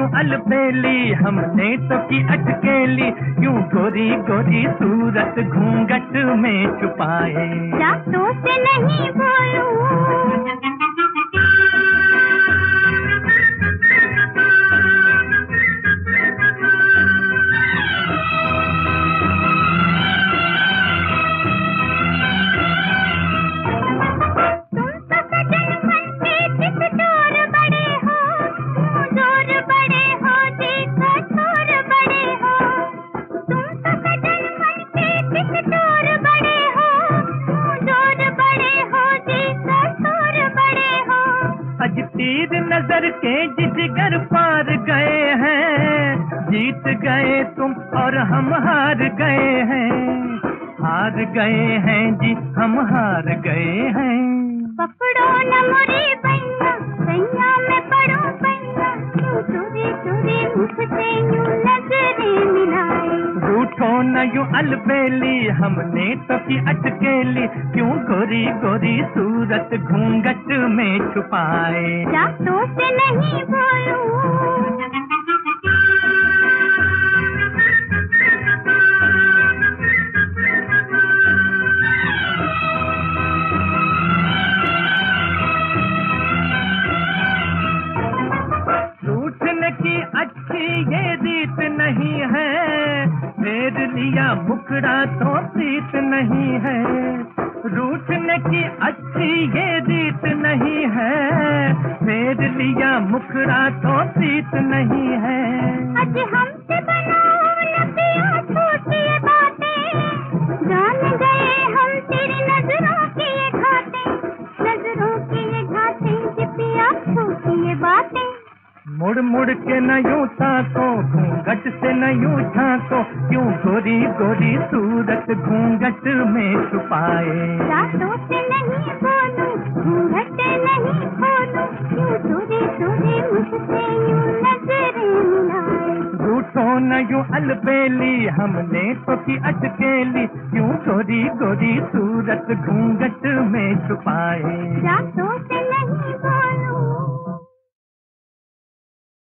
अलबेली, हमने तो की अटकेली, क्यों गोरी गोरी सूरत घूंघट में छुपाए। रातों से नहीं बोलूं, तीर नजर के जिगर पार गए हैं, जीत गए तुम और हम हार गए हैं, हार गए हैं जी हम हार गए हैं। पकड़ो न मुझे बैया, बैया में पड़ो बैया, क्यों चोरी चोरी मुझसे यूं नजरें मिलाए। रूठो न यूं अलबेली, हमने तो की अटकेली, क्यों गोरी गोरी सूरत घूंघट में छुपाए। रातों से नहीं बोलूं, की अच्छी ये रीत नहीं है, फेर लिया मुखड़ा तो प्रीत नहीं है। रूठने की अच्छी ये रीत नहीं है, फेर लिया मुखड़ा तो प्रीत नहीं है। आज हमसे बनाओ न पिया छोटी बातें, जान गए हम तेरी नजरों की ये घाटें, नजरों की ये घाटें कि पिया छोटी ये बातें। मुड़ मुड़ के न यूं ताको, घूंघट से न यूं झांको, क्यों गोरी गोरी सूरत घूंघट में छुपाए। रातों से नहीं बोलूं, घूंघट नहीं खोलूं, क्यों चोरी चोरी मुझसे यूं नजरें मिलाए। रूठो न यूं अलबेली, हमने तो की अटकेली, क्यों गोरी गोरी सूरत घूंघट में छुपाए।